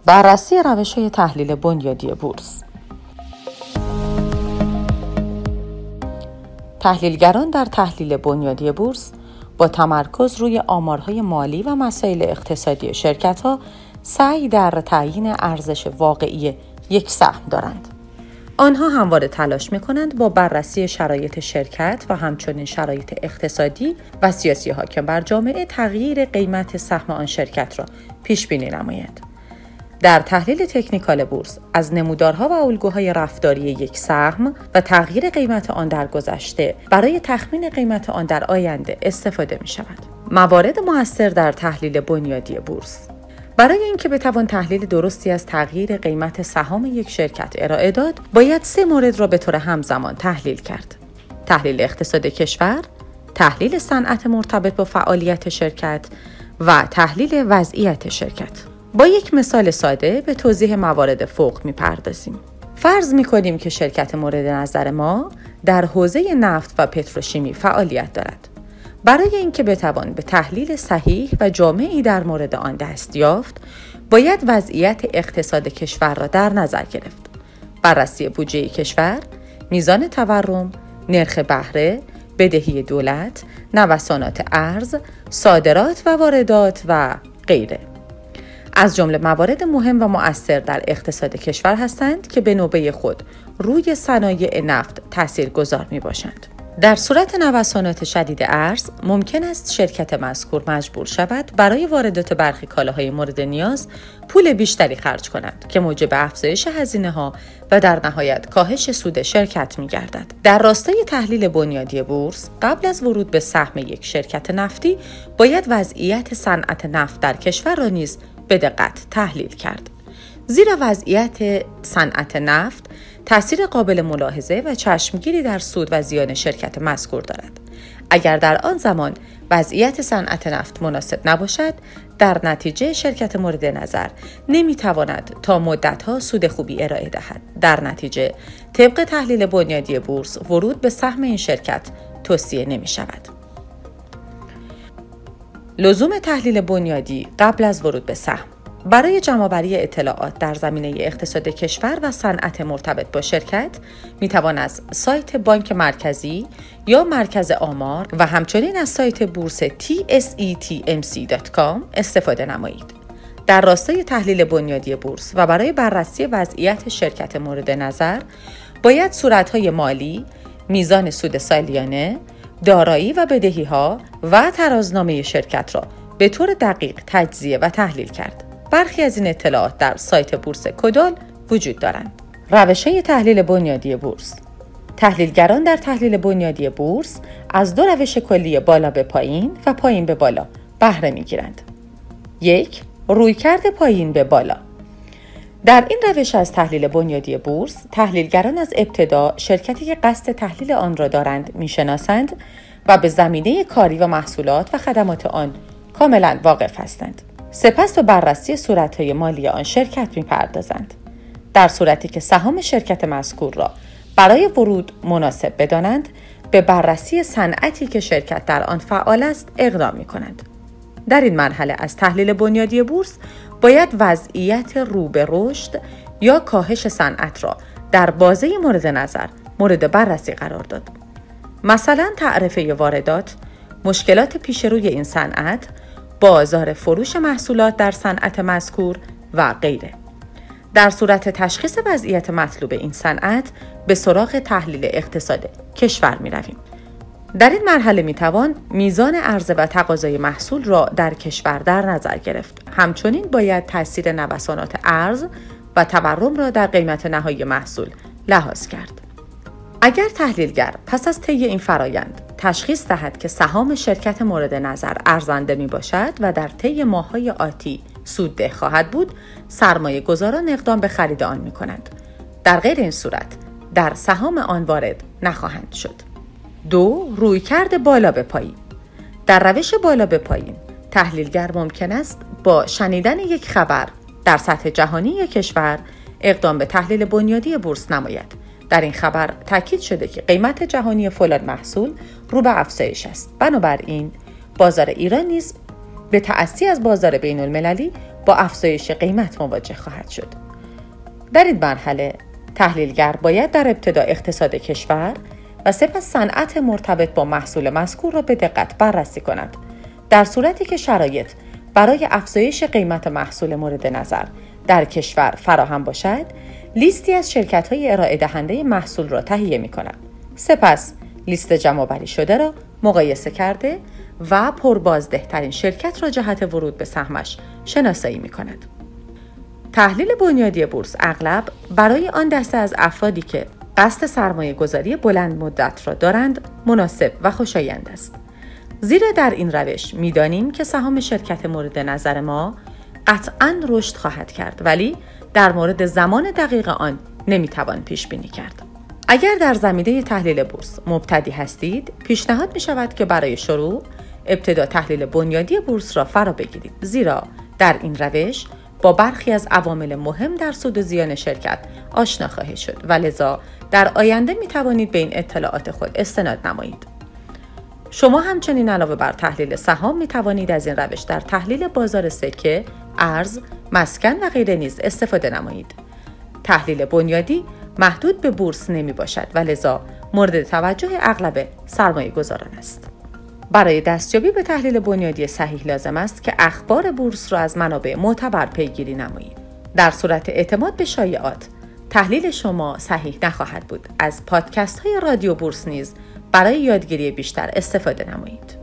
بررسی روش‌های تحلیل بنیادی بورس. تحلیلگران در تحلیل بنیادی بورس با تمرکز روی آمارهای مالی و مسائل اقتصادی شرکت‌ها سعی در تعیین ارزش واقعی یک سهم دارند. آنها همواره تلاش می‌کنند با بررسی شرایط شرکت و همچنین شرایط اقتصادی و سیاسی حاکم بر جامعه تغییر قیمت سهم آن شرکت را پیش بینی نمایند. در تحلیل تکنیکال بورس از نمودارها و الگوهای رفتاری یک سهم و تغییر قیمت آن در گذشته برای تخمین قیمت آن در آینده استفاده می‌شود. موارد مؤثر در تحلیل بنیادی بورس. برای اینکه بتوان تحلیل درستی از تغییر قیمت سهام یک شرکت ارائه داد، باید 3 مورد را به طور همزمان تحلیل کرد: تحلیل اقتصاد کشور، تحلیل صنعت مرتبط با فعالیت شرکت و تحلیل وضعیت شرکت. با یک مثال ساده به توضیح موارد فوق می‌پردازیم. فرض می‌کنیم که شرکت مورد نظر ما در حوزه نفت و پتروشیمی فعالیت دارد. برای اینکه بتوان به تحلیل صحیح و جامعی در مورد آن دست یافت، باید وضعیت اقتصاد کشور را در نظر گرفت. بررسی بودجه کشور، میزان تورم، نرخ بهره، بدهی دولت، نوسانات ارز، صادرات و واردات و غیره. از جمله موارد مهم و مؤثر در اقتصاد کشور هستند که به نوبه خود روی صنایع نفت تاثیرگذار میباشند. در صورت نوسانات شدید ارز، ممکن است شرکت مذکور مجبور شود برای واردات برخی کالاهای مورد نیاز پول بیشتری خرج کند که موجب افزایش هزینه‌ها و در نهایت کاهش سود شرکت می‌گردد. در راستای تحلیل بنیادی بورس، قبل از ورود به سهم یک شرکت نفتی، باید وضعیت صنعت نفت در کشور را نیز به دقت تحلیل کرد. زیرا وضعیت صنعت نفت تأثیر قابل ملاحظه و چشمگیری در سود و زیان شرکت مذکور دارد. اگر در آن زمان وضعیت صنعت نفت مناسب نباشد، در نتیجه شرکت مورد نظر نمیتواند تا مدتها سود خوبی ارائه دهد. در نتیجه طبق تحلیل بنیادی بورس ورود به سهم این شرکت توصیه نمی شود. لزوم تحلیل بنیادی قبل از ورود به سهم. برای جمع‌آوری اطلاعات در زمینه اقتصاد کشور و صنعت مرتبط با شرکت، می‌توان از سایت بانک مرکزی یا مرکز آمار و همچنین از سایت بورس tsetmc.com استفاده نمایید. در راستای تحلیل بنیادی بورس و برای بررسی وضعیت شرکت مورد نظر، باید صورت‌های مالی، میزان سود سالیانه، دارایی و بدهی‌ها و ترازنامه شرکت را به طور دقیق تجزیه و تحلیل کرد. برخی از این اطلاعات در سایت بورس کدال وجود دارند. روش‌های تحلیل بنیادی بورس. تحلیلگران در تحلیل بنیادی بورس از 2 روش کلی بالا به پایین و پایین به بالا بهره می‌گیرند. 1. رویکرد پایین به بالا. در این روش از تحلیل بنیادی بورس، تحلیلگران از ابتدا شرکتی که قصد تحلیل آن را دارند می‌شناسند و به زمینه کاری و محصولات و خدمات آن کاملاً واقف هستند. سپس به بررسی صورت‌های مالی آن شرکت می‌پردازند. در صورتی که سهام شرکت مذکور را برای ورود مناسب بدانند، به بررسی صنعتی که شرکت در آن فعال است اقدام می‌کنند. در این مرحله از تحلیل بنیادی بورس باید وضعیت رو به رشد یا کاهش صنعت را در بازه مورد نظر مورد بررسی قرار داد. مثلا تعرفه واردات، مشکلات پیش روی این صنعت، بازار فروش محصولات در صنعت مذکور و غیره. در صورت تشخیص وضعیت مطلوب این صنعت به سراغ تحلیل اقتصاد کشور می رویم. در این مرحله می توان میزان عرضه و تقاضای محصول را در کشور در نظر گرفت. همچنین باید تاثیر نوسانات ارز و تورم را در قیمت نهایی محصول لحاظ کرد. اگر تحلیلگر پس از طی این فرایند تشخیص دهد که سهام شرکت مورد نظر ارزنده می باشد و در طی ماه‌های آتی سودده خواهد بود، سرمایه گذاران اقدام به خرید آن می کنند. در غیر این صورت در سهام آن وارد نخواهند شد. 2. رویکرد بالا به پایین. در روش بالا به پایین، تحلیلگر ممکن است با شنیدن یک خبر در سطح جهانی یا کشور اقدام به تحلیل بنیادی بورس نماید. در این خبر تاکید شده که قیمت جهانی فلان محصول رو به افزایش است. بنابراین بازار ایران نیز به تأثیر از بازار بین المللی با افزایش قیمت مواجه خواهد شد. در این مرحله تحلیلگر باید در ابتدا اقتصاد کشور و سپس صنعت مرتبط با محصول مذکور را به دقت بررسی کند. در صورتی که شرایط برای افزایش قیمت محصول مورد نظر در کشور فراهم باشد، لیستی از شرکت‌های ارائه دهنده محصول را تهیه می‌کند. سپس لیست جمع‌آوری شده را مقایسه کرده و پربازده‌ترین شرکت را جهت ورود به سهمش شناسایی می‌کند. تحلیل بنیادی بورس اغلب برای آن دسته از افرادی که قصد سرمایه‌گذاری بلند مدت را دارند مناسب و خوشایند است. زیرا در این روش می‌دانیم که سهام شرکت مورد نظر ما قطعاً رشد خواهد کرد، ولی در مورد زمان دقیق آن نمی‌توان پیش بینی کرد. اگر در زمینه تحلیل بورس مبتدی هستید، پیشنهاد می‌شود که برای شروع ابتدا تحلیل بنیادی بورس را فرا بگیرید، زیرا در این روش با برخی از عوامل مهم در سود و زیان شرکت آشنا خواهید شد و لذا در آینده می توانید به این اطلاعات خود استناد نمایید. شما همچنین علاوه بر تحلیل سهام می توانید از این روش در تحلیل بازار سکه، ارز، مسکن و غیره نیز استفاده نمایید. تحلیل بنیادی محدود به بورس نمی باشد و لذا مورد توجه اغلب سرمایه‌گذاران است. برای دستیابی به تحلیل بنیادی صحیح لازم است که اخبار بورس را از منابع معتبر پیگیری نمایید. در صورت اعتماد به شایعات، تحلیل شما صحیح نخواهد بود. از پادکست های رادیو بورس نیز برای یادگیری بیشتر استفاده نمایید.